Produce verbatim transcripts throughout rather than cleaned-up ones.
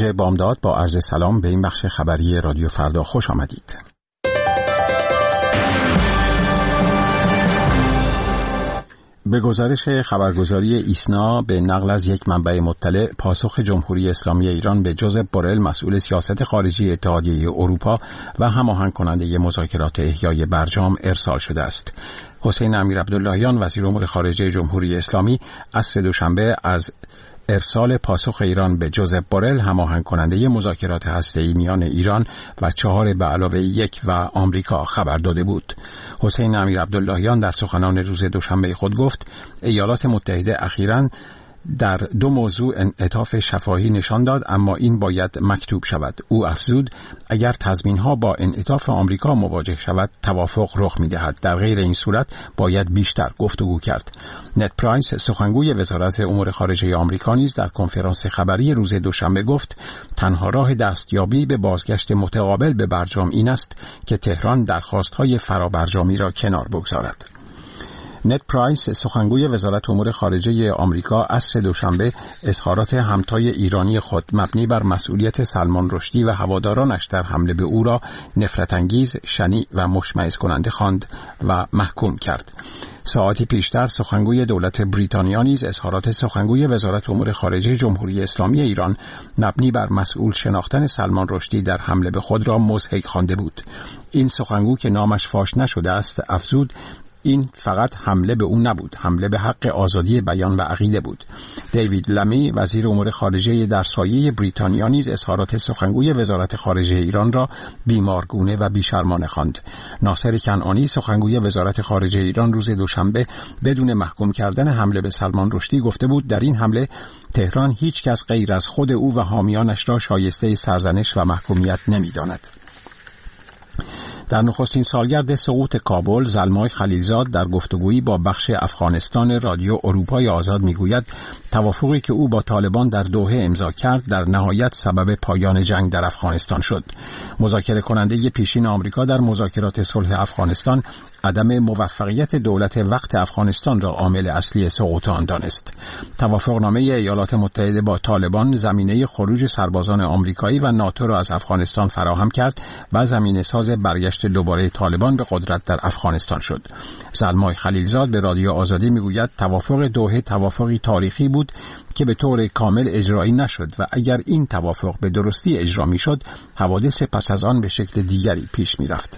خارجه بامداد با عرض سلام به این بخش خبری رادیو فردا خوش آمدید. به گزارش خبرگزاری ایسنا به نقل از یک منبع مطلع، پاسخ جمهوری اسلامی ایران به جوزپ بورل مسئول سیاست خارجی اتحادیه اروپا و هماهنگ کننده مذاکرات احیای برجام ارسال شده است. حسین امیرعبداللهیان وزیر امور خارجه جمهوری اسلامی عصر دوشنبه از ارسال پاسخ ایران به جوزپ بورل هماهنگ کننده مذاکرات هسته‌ای میان ایران و چهار به علاوه یک و آمریکا خبر داده بود. حسین امیرعبداللهیان در سخنان روز دوشنبه خود گفت ایالات متحده اخیراً در دو موضوع انعطاف شفاهی نشان داد، اما این باید مکتوب شود. او افزود اگر تضمین‌ها با انعطاف آمریکا مواجه شود توافق رخ می‌دهد، در غیر این صورت باید بیشتر گفتگو کرد. نت پرایس سخنگوی وزارت امور خارجه آمریکا نیز در کنفرانس خبری روز دوشنبه گفت تنها راه دستیابی به بازگشت متقابل به برجام این است که تهران درخواست‌های فرابرجامی را کنار بگذارد. نت پرایس سخنگوی وزارت امور خارجه آمریکا عصر دوشنبه اظهارات همتای ایرانی خود مبنی بر مسئولیت سلمان رشدی و هوادارانش در حمله به او را نفرت انگیز، شنیع و مشمئز کننده خواند و محکوم کرد. ساعتی پیشتر سخنگوی دولت بریتانیا نیز اظهارات سخنگوی وزارت امور خارجه جمهوری اسلامی ایران مبنی بر مسئول شناختن سلمان رشدی در حمله به خود را مضحک خوانده بود. این سخنگو که نامش فاش نشده است افزود این فقط حمله به اون نبود، حمله به حق آزادی بیان و عقیده بود. دیوید لمی وزیر امور خارجه در سایه بریتانیا نیز اظهارات سخنگوی وزارت خارجه ایران را بیمارگونه و بیشرمانه خواند. ناصر کنعانی سخنگوی وزارت خارجه ایران روز دوشنبه بدون محکوم کردن حمله به سلمان رشدی گفته بود در این حمله تهران هیچ کس غیر از خود او و حامیانش را شایسته سرزنش و محکومیت نمی‌داند. در نخستین سالگرد سقوط کابل، زلمای خلیلزاد در گفتگویی با بخش افغانستان رادیو اروپای آزاد میگوید توافقی که او با طالبان در دوحه امضا کرد در نهایت سبب پایان جنگ در افغانستان شد. مذاکره کننده پیشین آمریکا در مذاکرات صلح افغانستان عدم موفقیت دولت وقت افغانستان را عامل اصلی سقوط آن دانست. توافقنامه ایالات متحده با طالبان زمینه خروج سربازان آمریکایی و ناتو را از افغانستان فراهم کرد و زمینه ساز برگشت دوباره طالبان به قدرت در افغانستان شد. زلمای خلیلزاد به رادیو آزادی میگوید توافق دوحه توافقی تاریخی بود که به طور کامل اجرایی نشد و اگر این توافق به درستی اجرا میشد حوادث پس از آن به شکل دیگری پیش میرفت.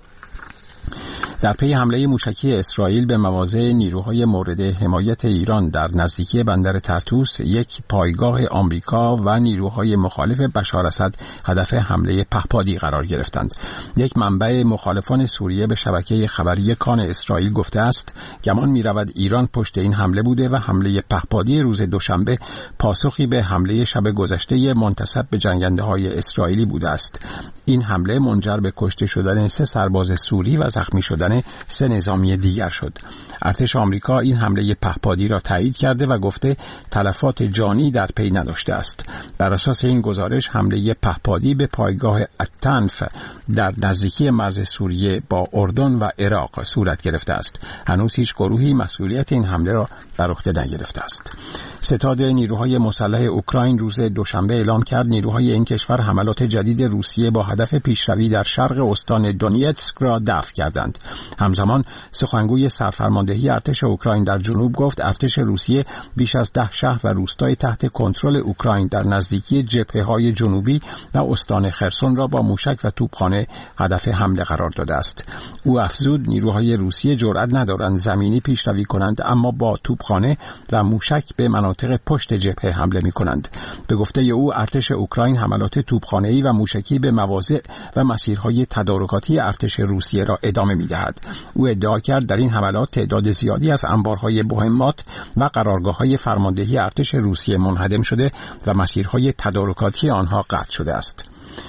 در پی حمله موشکی اسرائیل به مواضع نیروهای مورد حمایت ایران در نزدیکی بندر طرطوس، یک پایگاه آمریکا و نیروهای مخالف بشار اسد هدف حمله پهپادی قرار گرفتند. یک منبع مخالفان سوریه به شبکه خبری کان اسرائیل گفته است گمان می‌رود ایران پشت این حمله بوده و حمله پهپادی روز دوشنبه پاسخی به حمله شب گذشته منتسب به جنگنده‌های اسرائیلی بوده است. این حمله منجر به کشته شدن سه سرباز سوری و زخمی شدن سه نظامی دیگر شد. ارتش آمریکا این حمله پهپادی را تایید کرده و گفته تلفات جانی در پی نداشته است. بر اساس این گزارش حمله پهپادی به پایگاه التنف در نزدیکی مرز سوریه با اردن و عراق صورت گرفته است. هنوز هیچ گروهی مسئولیت این حمله را بر عهده نگرفته است. ستاد نیروهای مسلح اوکراین روز دوشنبه اعلام کرد نیروهای این کشور حملات جدید روسیه با هدف پیشروی در شرق استان دونیتسک را دفع کردند. همزمان سخنگوی سرفرماندهی ارتش اوکراین در جنوب گفت ارتش روسیه بیش از ده شهر و روستای تحت کنترل اوکراین در نزدیکی جبهه‌های جنوبی و استان خرسون را با موشک و توپخانه هدف حمله قرار داده است. او افزود نیروهای روسیه جرأت ندارند زمینی پیشروی کنند، اما با توپخانه و موشک به مناطق پشت جبهه حمله می‌کنند. به گفته او ارتش اوکراین حملات توپخانه‌ای و موشکی به مواضع و مسیرهای تدارکاتی ارتش روسیه را ادامه می‌دهد. او ادعا کرد در این حملات تعداد زیادی از انبارهای مهمات و قرارگاه‌های فرماندهی ارتش روسیه منهدم شده و مسیرهای تدارکاتی آنها قطع شده است.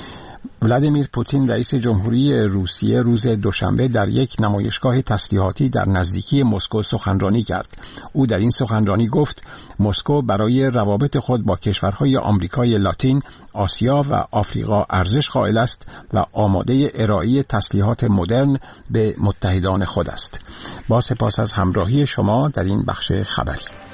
ولادیمیر پوتین رئیس جمهوری روسیه روز دوشنبه در یک نمایشگاه تسلیحاتی در نزدیکی مسکو سخنرانی کرد. او در این سخنرانی گفت مسکو برای روابط خود با کشورهای آمریکای لاتین، آسیا و آفریقا ارزش قائل است و آماده ارائه تسلیحات مدرن به متحدان خود است. با سپاس از همراهی شما در این بخش خبری.